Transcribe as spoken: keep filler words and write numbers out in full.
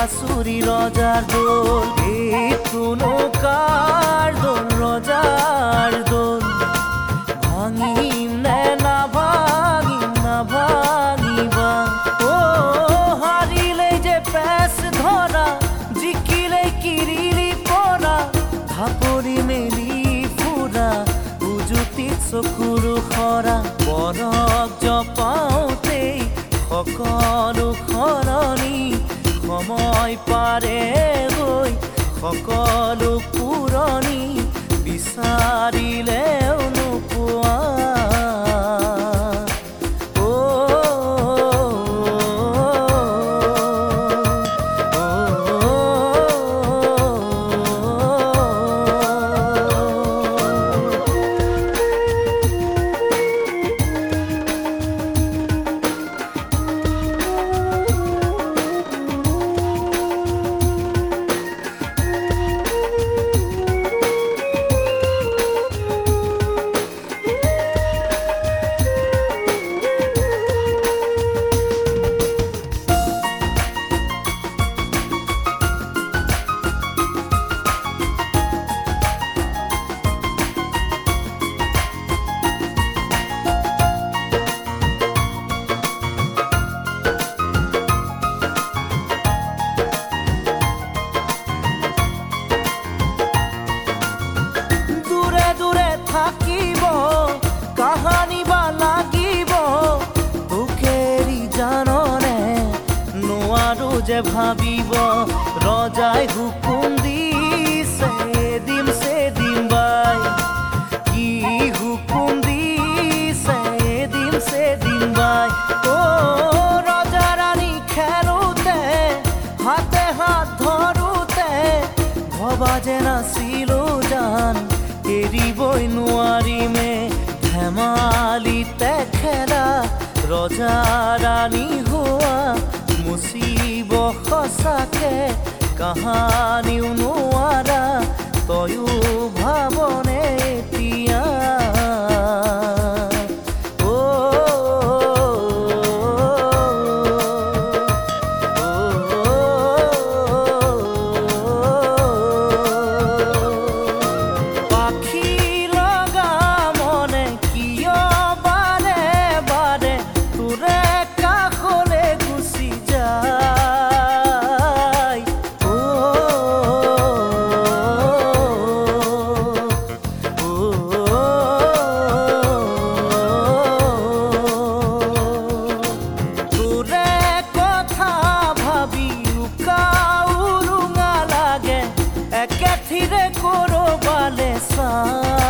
বাঁশুরি Roger দোল, একটু নৌকার দোল রজার দোল। ভাঙিম নে না ভাঙিম না ভাঙিবা, ও হারিলে যে প্যাস ধরা, জিকিলে কিরিলি পরা, ধাপৰি মেলি ফুৰা উজুতিত চকুৰু খৰা। পৰক জপাওঁতেই সকলো সলনি, সময় পাৰে গৈ সকলো পুৰণি, বিচাৰিলেও নোপোৱা। থাকিব কাহানি বা লাগিব, তোকেৰি জাননে নোৱাৰো যে ভাবিব। ৰজাই হুকুম দিছে দিম সে দিম বাই, কি হুকুম দিছে দিম সে দিম বাই। ও ৰজা ৰাণী খেলোতে হাতে হাত ধৰোতে, ভবা যে নাছিলো জান এৰিবই নোৱাৰিমে। ধেমালিতে খেলা ৰজা ৰাণী হোৱা, মুচিব সঁচাকে কাহানিও নোৱাৰা। তয়ো ভাবনে এতিয়া করো বালে সা।